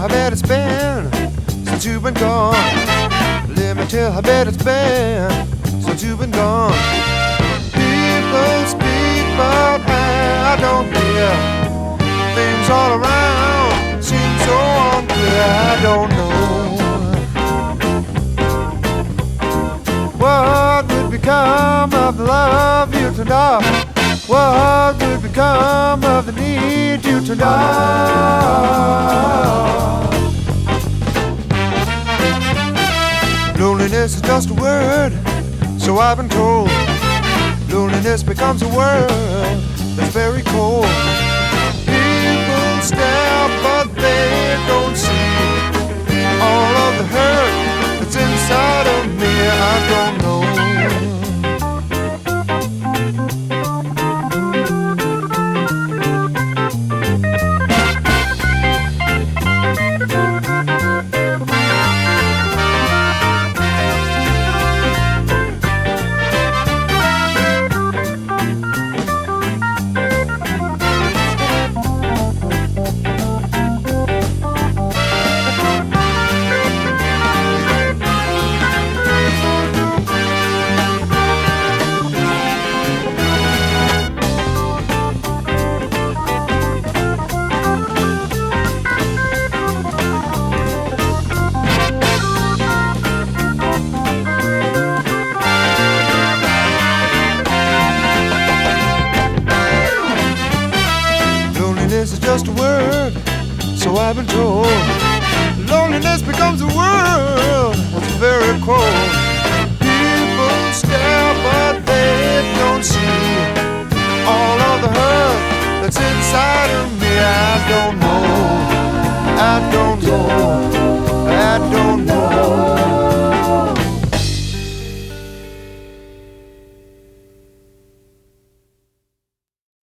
how bad it's been since you've been gone. Let me tell how bad it's been since you've been gone. People speak, but I don't hear. Things all around seem so unclear. I don't know what would become of the love you turned off. What would become of the need you turned off? Loneliness is just a word, so I've been told. Loneliness becomes a world that's very cold. People stare, but they don't see all of the hurt that's inside of me. I don't know. Loneliness is just a word, so I've been told. Loneliness becomes a world that's very cold. People stare, but